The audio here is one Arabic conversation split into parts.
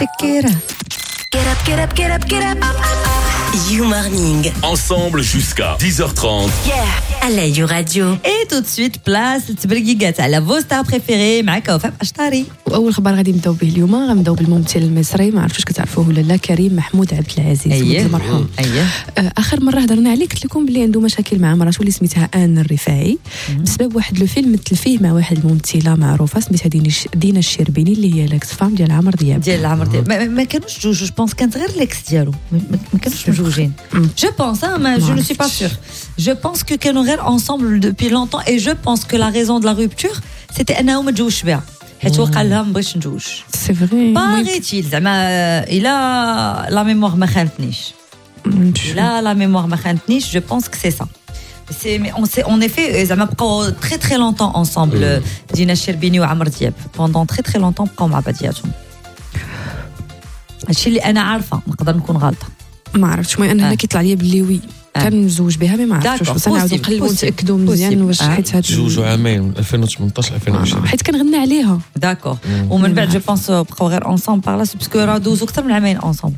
Get up. You Morning. Ensemble jusqu'à 10h30. Yeah. على يو راديو. Et tout de suite place تبرقيقات على فو ستار بريفيري معك وفاء أشطاري. واول خبر غادي نبداو به اليوم غنبداو بالممثل المصري ما عرفتش واش كتعرفوه ولا لا كريم محمود عبد العزيز المرحوم. اخر مره هضرنا عليه قلت لكم بلي عنده مشاكل مع مرته اللي سميتها آن الرفاعي بسبب واحد لو فيلم مثل فيه مع واحد الممثله معروفه سميتها دينا الشربيني اللي هي لاكس فام ديال عمرو دياب. ما كانوش جوج جو بونس كانت غير ليكس ديالو ما كانوش مجوجين جو بونس جو نو سوي با سور جو بونس كو كانوا غير ensemble depuis longtemps et je pense que la raison de la rupture c'était انهم ما تجوش بها حيت وقع لها ما بغيتش نجوج سي فري باغيتي زعما الا لا ميموار ما خانتنيش لا ميموار ما خانتنيش جو بونس كو سي سا سي مي اون effet زعما بقاو très très longtemps ensemble دينا الشربيني وعمرو دياب pendant très très longtemps بقاو مع بعضياتهم هادشي اللي انا عارفه نقدر نكون غلطه ما عرفتش المهم انا هنا كيطلع لي بلي وي كان مزوج بها ما عرفتش واش نعاودو نقلبوا نتاكدوا مزيان واش حيت هاد جوجو عامين 2018 2020 حيت كنغنى عليها داكور ومن بعد جو بونس بقاو غير انصامبل باغ لا باسكو راه دوزو اكثر من عامين انصامبل.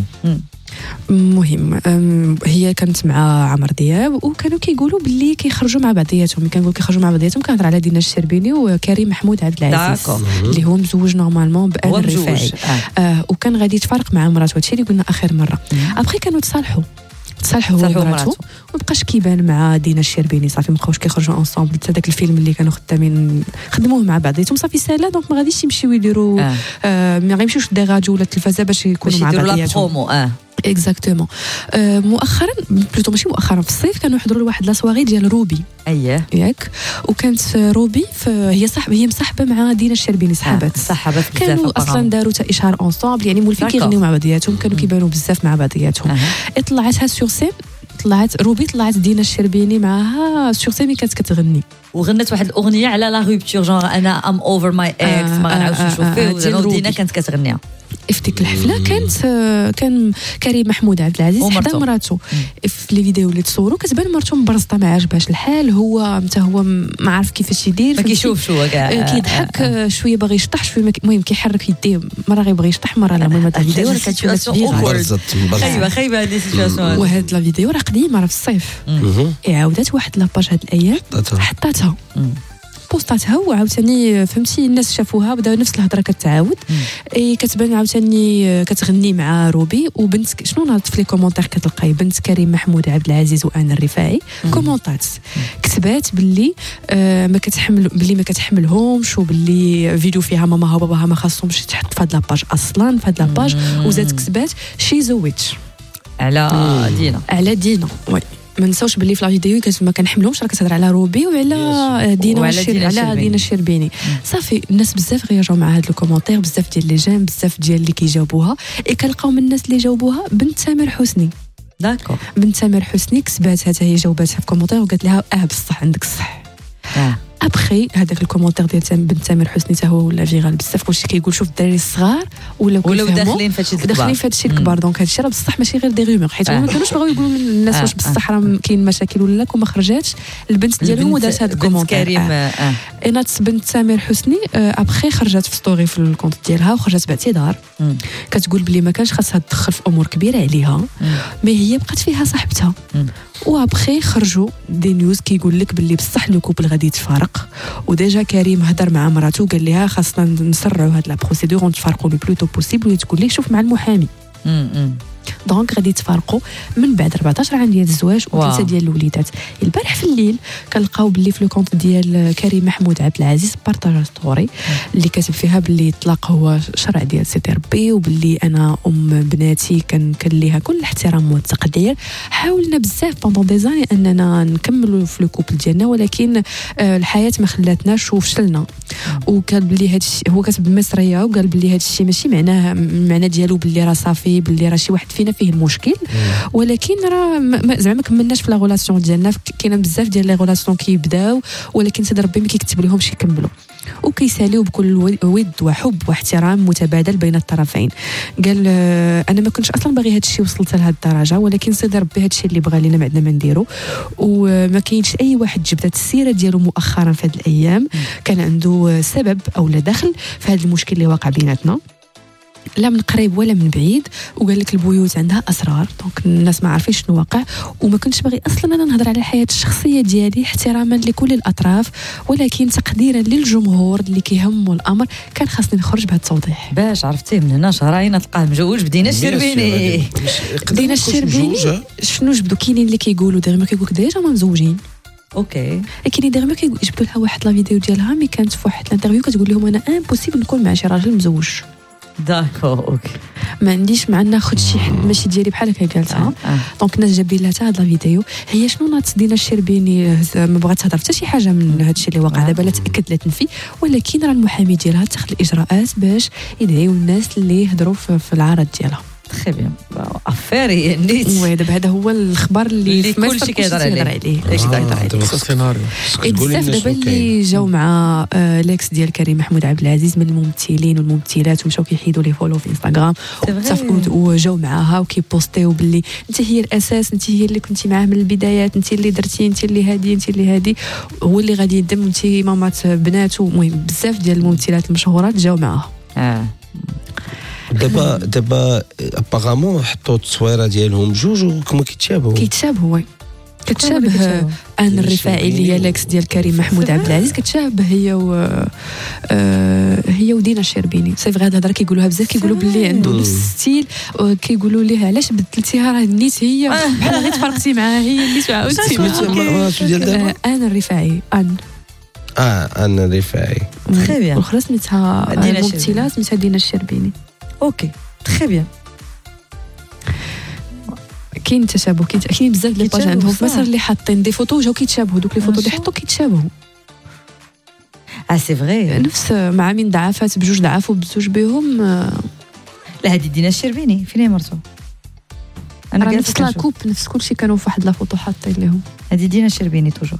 المهم هي كانت مع عمرو دياب وكانوا كيقولوا باللي كيخرجوا مع بعضياتهم كنقول كيخرجوا مع بعضياتهم كنهضر على دينا الشربيني وكريم محمود عبد العزيز اللي هو مزوج نورمالمون بآن الرفاعي وكان غادي يتفارق مع مراته هادشي اللي قلنا اخر مره ابخي كانوا تصالحوا هو ومراته ومبقاش كيبان مع دينا الشربيني صافي مابقاوش كيخرجوا انصامبل حتى داك الفيلم اللي كانوا خدموه مع بعضياتهم صافي سالا دونك ما غاديش يمشيو يديروا ما غيمشيوش دي راديو ولا التلفازه باش يكونوا مع بعضياتهم اكزاكتومون. مؤخرا بلوتو ماشي مؤخرا في الصيف كانوا يحضروا لواحد لا سواري ديال روبي ياك وكانت روبي هي مصاحبه مع دينا الشربيني صحابات كانوا اصلا داروا تا اشهار انصامبل يعني مولفين كيغنيو مع بعضياتهم كانوا كيبانوا بزاف مع بعضياتهم طلعتها سور سين طلعت دينا الشربيني معها سور سين كانت كتغني وغنت واحد الاغنيه على لا روبتور جونغ انا ام اوفر ماي اكس ما غنعاودش نشوف فيه ودينا كانت كتغنيها في ديك الحفله كان كريم محمود عبد العزيز حدا مراته في لي فيديو اللي تصوروا كتبان مرته مبرزطه ما عجبهاش الحال هو ما عارف كيفاش يدير ما كيشوفش هو كاع كيضحك شويه باغي يشطح شويه المهم كيحرك يديه مره غيبغي يشطح مره لا المهم هاد الفيديو راه كتشوف خايبه هذه السيتواسيون وهاد لا فيديو راه قديمه راه في الصيف عاودت واحد لاباج هاد الايام حطاتها بوستاتها وعاوتاني فهمتي الناس شافوها بداو نفس الهضره كتعاود كتبان عاوتاني كتغني مع روبي وبنت شنو نهضت في لي كومونتير كتلقاي بنت كريم محمود عبد العزيز وآن الرفاعي كومونطات كتبات باللي ما كتحملهمش وباللي فيديو فيها ماماها وباباها ما خاصهمش يتحط في هاد لاباج اصلا في هاد لاباج وزاد كتبات شي زويتش على دينا وي ما نساوش باللي في لا فيديو ما كنحملهمش راه كتهضر على روبي وعلى دينا الشربيني صافي الناس بزاف غيرجعوا مع هاد الكومونتير بزاف ديال لي جيم بزاف ديال اللي كيجاوبوها كنلقاو من الناس اللي جاوبوها بنت سامر حسني بنت سامر حسني كتباتها حتى هي جاوباتها في كومونتير وقالت لها بصح عندك الصح ابخي هذاك الكومونتير ديال بنت سامر حسني حتى هو ولا فيغال بزاف كلشي كيقول شوف الدراري الصغار ولاو داخلين في هادشي الكبار دونك هادشي راه بصح ماشي غير دي رومور حيت ما كانوش بغاو يقولوا للناس واش بصح راه كاين مشاكل ولا لا وما خرجاتش البنت ديالهم ودات هاد الكومونتير انا بنت سامر حسني ابخي خرجت في ستوري في الكونت ديالها وخرجت باعتذار كتقول بلي ما كانش خاصها تدخل في امور كبيره عليها مي هي بقات فيها صاحبتها وابخي خرجوا دي نيوز كيقول لك باللي بصح لو كوبل غادي يتفارق وديجا كريم هضر مع مراته وقال لها خاصنا نسرعوا هاد لا بروسيدور ونتفارقوا لو بلوتو بوسيبل وتقول ليه شوف مع المحامي دونك غادي يتفارقوا من بعد 14 عام ديال الزواج و3 ديال الوليدات. البارح في الليل كنلقاو باللي في الكونت ديال كريم محمود عبد العزيز بارطاج ستوري اللي كاتب فيها باللي الطلاق هو شرع ديال سيدي ربي وباللي انا بناتي كان ليها كل الاحترام والتقدير حاولنا بزاف بوندون دي زاني اننا نكملوا في الكوبل ديالنا ولكن الحياه ما خلاتناش وفشلنا وقال باللي هذا الشيء هو كاتب بمصريه وقال باللي هذا الشيء ماشي معناه ديالو باللي راه صافي باللي راه شي واحد فينا فيه المشكل ولكن راه زعما ما كملناش في لا غولاسيون ديالنا كاينه بزاف ديال لي غولاسيون كيبداو ولكن سيدي ربي ما كيكتب لهمش يكملوا وكيساليو بكل ود وحب واحترام متبادل بين الطرفين. قال انا ما كنتش اصلا باغي هذا الشيء وصلت لهذه الدرجه ولكن سيدي ربي هذا الشيء اللي بغى لينا ما عندنا ما نديرو وما كاينش اي واحد جبدت السيره ديالو مؤخرا في هذه الايام كان عنده سبب او لا دخل في هذا المشكل اللي واقع بيناتنا لا من قريب ولا من بعيد، وقال لك البيوت عندها اسرار، دونك الناس ما عارفين شنو واقع، وما كنتش باغي اصلا انا نهضر على الحياه الشخصيه ديالي احتراما لكل الاطراف، ولكن تقديرا للجمهور اللي كيهموا الامر كان خاصني نخرج بهذا التوضيح. باش عرفتيه من هنا شهرين تلقاه مجوج بدينا الشربيني. بدينا الشربيني شنو جبدوا؟ كاينين اللي كيقولوا دغيا كيقول لك ديجا ما مزوجين، اوكي، كاينين دغيا كيجبدوا لها واحد لا فيديو ديالها مي كانت في واحد الانترفيو كتقول لهم انا امبوسيبل نكون مع شي راجل مزوج. داكور اوكي، ما عنديش مع ناخذ شي حل ماشي ديالي بحال هكا قالتها. دونك الناس جابين لها حتى هاد لا فيديو. هي شنو ناضت دينا الشربيني ما بغات تهضر حتى شي حاجه من هاد الشيء اللي وقع دابا، لا تاكد لا تنفي، ولكن راه المحامي ديالها اتخذ الاجراءات باش يدعيو الناس اللي يهضروا في العرض ديالها. تري بيان افيري نيت. وي دابا هذا هو الخبر اللي كلشي كيهضر عليه. دابا السيناريو بزاف دابا اللي جاو مع ليكس ديال كريم محمود عبد العزيز من الممثلين والممثلات ومشاو كيحيدوا لي فولو في انستغرام وجاو معاها وكيبوستيو باللي انت هي الاساس، انت هي اللي كنتي معاه من البدايات، انت اللي درتي، انت اللي هادي، انت اللي هادي، هو اللي غادي يدم، انت مامات بناته. المهم بزاف ديال الممثلات المشهورات جاو معاها. دابا ابارامون حطوا التصويره ديالهم بجوج وكما كيتشابهوا كتشابه أن الرفاعي اللي هي لاكس ديال كريم محمود عبد العزيز، كتشابه هي ودينا الشربيني. سي فغي هاد الهضره كيقولوها بزاف، كيقولوا باللي عنده نفس الستيل، كيقولوا ليه علاش بدلتيها، راه نيت هي بحال غير تفرقتي معاها، هي اللي عاودتي معاها. أنا الرفاعي أنا الرفاعي تري بيان. والاخرى سميتها الممثله سميتها دينا الشربيني. اوكي تري بيان. كاين تشابه، كاين بزاف لي باج عندهم مثلا اللي حاطين دي فوتو جاو كيتشابهوا، دوك لي فوتو اللي حطوا كيتشابهوا. سي فغي نفس مع من ضعفات بجوج ضعفوا بزوج بهم. لا هذه دينا الشربيني فين هي مرتو؟ انا نفس لاكوب نفس كلشي كانوا في واحد لا فوتو حاطين لهم. هذه دينا الشربيني توجور.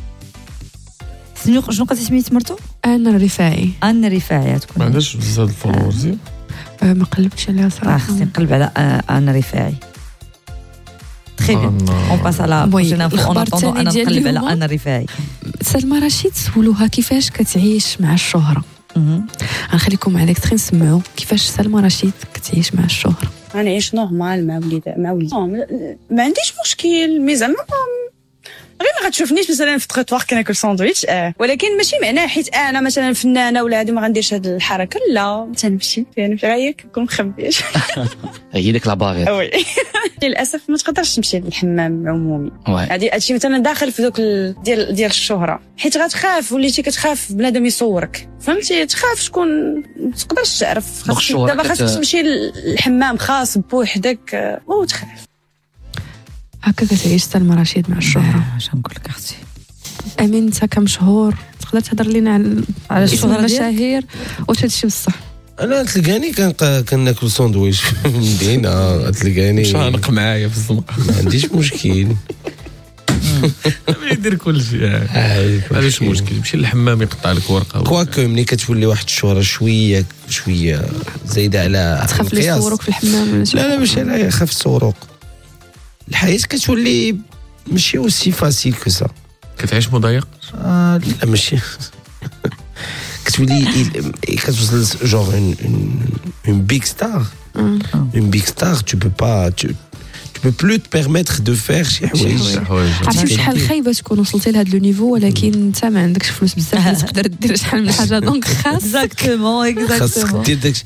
شنو قلتي سميت مرتو؟ أنا الرفاعي. أنا الرفاعي تكون ما عندهاش بزاف الفولورز. ما قلبتش عليها صراحه. خصني نقلب على أنا الرفاعي. تري بيان. اون باس على بروجين انفو اون اتوندون انا نقلب على أنا الرفاعي. سلمى رشيد سولوها كيفاش كتعيش مع الشهره. غنخليكم على الاكستري نسمعوا كيفاش سلمى رشيد كتعيش مع الشهره. غنعيش نورمال مع وليدي ما عنديش مشكل، مي زعما غير ما غتشوفنيش مثلا في التروطوار كناكل ساندويتش ولكن ماشي معناه حيت انا مثلا فنانه ولا هادي ما غنديرش هاد الحركه، لا تنمشي غير كنكون مخبيه. هي ديك لاباغيط. وي للاسف ما تقدرش تمشي للحمام العمومي. هادشي مثلا داخل في دوك ديال الشهره، حيت غتخاف وليتي كتخاف بنادم يصورك، فهمتي؟ تخاف شكون ما تقدرش تعرف. دابا خاصك تمشي للحمام خاص بوحدك وتخاف. هكا كتعيش سلمى رشيد مع الشهرة. اش نقول لك اختي امين، انت كمشهور تقدر تهضر لينا على الشهرة المشاهير واش هادشي بصح؟ انا تلقاني كناكل ساندويش في المدينه، تلقاني شانق معايا في الزنقه، ما عنديش مشكل. يدير كل شيء علاش مشكل؟ يمشي للحمام يقطع لك ورقه كواكو ملي كتولي واحد الشهره شويه زايده على تخاف لي يصوروك في الحمام ولا لا ماشي انا يخاف يصوروك. الحياة كتولي ماشي اوسي فاسيل كو سا. كتعيش مضايق؟ لا ماشي. كتولي كتوصل جونغ اون بيغ ستار. اون بيغ ستار tu peux plus te permettre de faire شي حوايج. عرفتي شحال خايبه تكون وصلتي لهذا لو نيفو ولكن انت ما عندكش فلوس بزاف تقدر دير شحال من حاجه، دونك اكزاكتومون خاصك دير داكشي.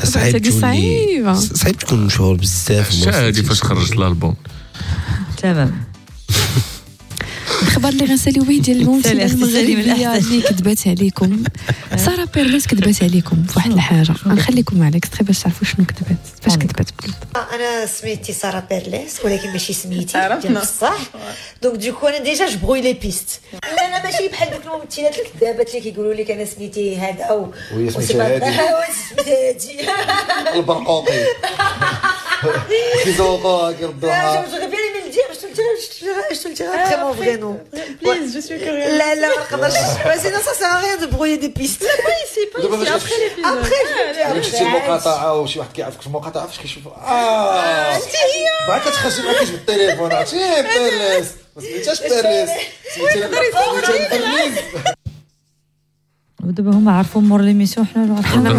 صعيب تكون مشهور بزاف. هادي فاش خرجت الالبوم تمام. الخبر اللي غنساليو به ديال الممثله المغربيه اللي كذبات عليكم، سارة بيرليس كذبات عليكم في واحد الحاجه. غنخليكم مع الاكستري باش تعرفوا شنو كذبات، فاش كذبات بجد. انا سميتي سارة بيرليس ولكن ماشي سميتي ديال بصح، دونك دوكو انا ديجا جبروي لي بيست. لا انا ماشي بحال دوك الممثلات الكذابات اللي كيقولوا لك انا سميتي هذا وسميتي هادي البرقوقي كيزوقوها كيردوها. Je te le dirai vraiment vrai nom. Please, je suis curieuse. Là, sinon ça sert à rien de brouiller des pistes. C'est pas ici, après l'épisode. Après, je شي مقاطعه وشي واحد كيعرفك في المقاطعه فاش كيشوف انت هي ما كتخرج معاك بالتليفون. عرفتي بيرليس ما سميتهاش بيرليس، سميتها بيرليس. ودابا هما عرفوا مور ليميسيون حنا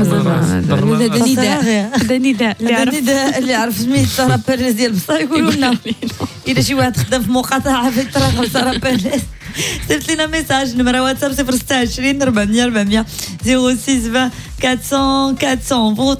هذا نداء اللي عرف سميت سارة بيريز ديال بصح يقولوا لنا اذا شي واحد خدام في مقاطعه في الطريق سارة بيريز صيفط لنا ميساج نمره واتساب 026 400 400 06 20 400 400